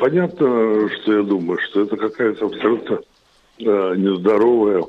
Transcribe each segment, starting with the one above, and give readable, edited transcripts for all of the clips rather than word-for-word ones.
понятно, что я думаю, что это какая-то абсолютно нездоровая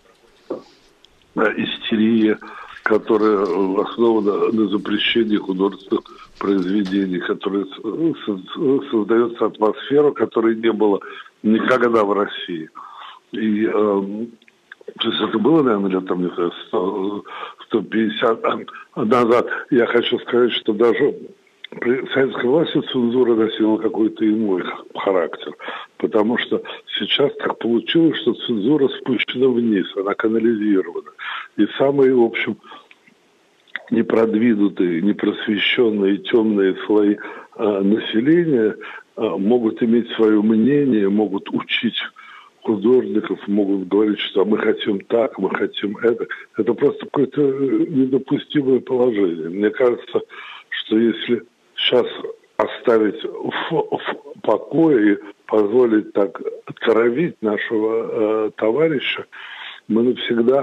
истерия, которая основана на запрещении художественных произведений, которая создается атмосфера, которой не было никогда в России. И то есть это было, наверное, лет там, не знаю, 150 назад. Я хочу сказать, что даже при советской власти цензура носила какой-то иной характер, потому что сейчас так получилось, что цензура спущена вниз, она канализирована. И самые, в общем, непродвинутые, непросвещенные, темные слои населения могут иметь свое мнение, могут учить художников, могут говорить, что мы хотим так, мы хотим это. Это просто какое-то недопустимое положение. Мне кажется, что если сейчас оставить в покое и позволить так травить нашего товарища, мы навсегда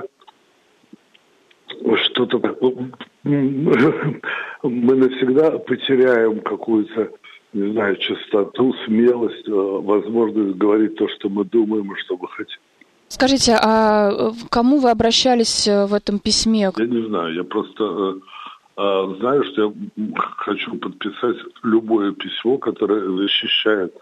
что-то такое, мы навсегда потеряем какую-то, не знаю, чистоту, смелость, возможность говорить то, что мы думаем и что мы хотим. Скажите, а к кому вы обращались в этом письме? Я не знаю, я просто знаю, что я хочу подписать любое письмо, которое защищает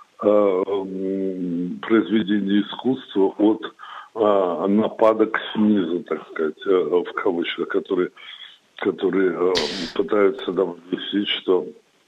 произведение искусства от нападок снизу, так сказать, в кавычках, которые пытаются нам объяснить, что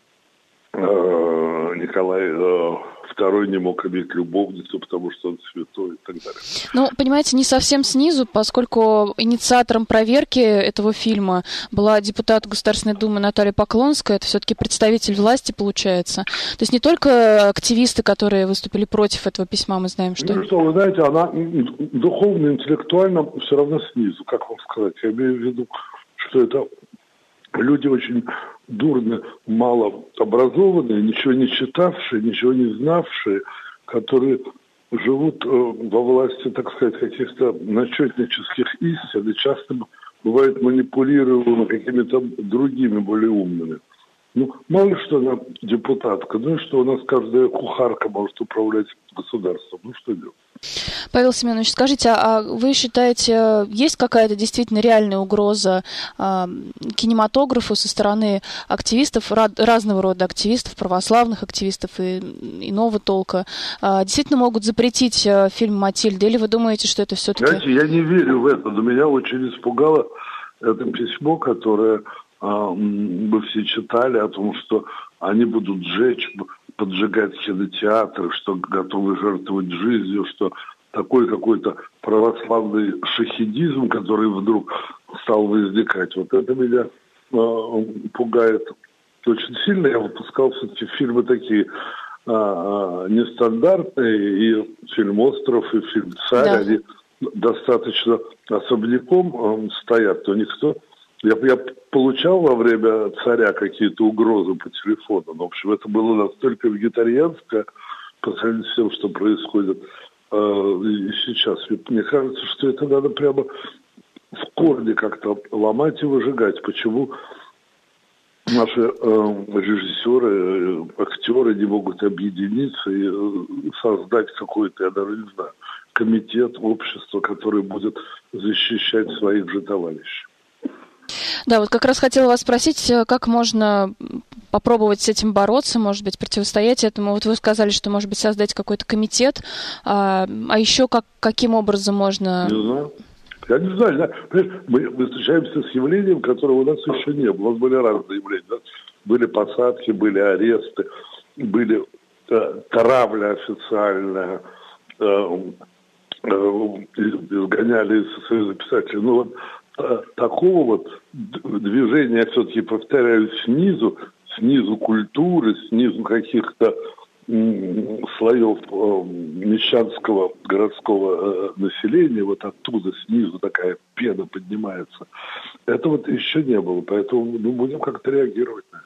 Николай II не мог иметь любовницу, потому что он святой и так далее. Ну, понимаете, не совсем снизу, поскольку инициатором проверки этого фильма была депутат Государственной Думы Наталья Поклонская, это все-таки представитель власти, получается. То есть не только активисты, которые выступили против этого письма, мы знаем, что... Ну что, вы знаете, она духовно, интеллектуально все равно снизу, как вам сказать. Я имею в виду, что это люди очень дурно, мало образованные, ничего не читавшие, ничего не знавшие, которые живут во власти, так сказать, каких-то начетнических истин и часто бывают манипулируемы какими-то другими, более умными. Ну, мало ли что она депутатка, ну и что у нас каждая кухарка может управлять государством, ну что делать? Павел Семенович, скажите, а вы считаете, есть какая-то действительно реальная угроза кинематографу со стороны активистов, разного рода активистов, православных активистов и иного толка? Действительно могут запретить фильм «Матильда», или вы думаете, что это все-таки... Знаете, я не верю в это, но меня очень испугало это письмо, которое мы все читали о том, что они будут поджигать кинотеатры, что готовы жертвовать жизнью, что такой какой-то православный шахидизм, который вдруг стал возникать. Вот это меня пугает очень сильно. Я выпускал все-таки фильмы такие нестандартные, и фильм «Остров», и фильм «Царь», да. Они достаточно особняком стоят, то никто... Я получал во время «Царя» какие-то угрозы по телефону, но, в общем, это было настолько вегетарианское по сравнению с тем, что происходит и сейчас. Мне кажется, что это надо прямо в корне как-то ломать и выжигать. Почему наши режиссеры, актеры не могут объединиться и создать какой-то, я даже не знаю, комитет общества, который будет защищать своих же товарищей? Да, вот как раз хотела вас спросить, как можно попробовать с этим бороться, может быть, противостоять этому. Вот вы сказали, что, может быть, создать какой-то комитет, а еще каким образом можно... Не знаю. Я не знаю. Мы встречаемся с явлением, которого у нас еще не было. У нас были разные явления. Да? Были посадки, были аресты, были травля официальная, изгоняли из Союза писателей. Ну вот такого вот движения, я все-таки повторяю, снизу культуры, снизу каких-то слоев мещанского городского населения, вот оттуда снизу такая пена поднимается. Это вот еще не было, поэтому будем как-то реагировать на это.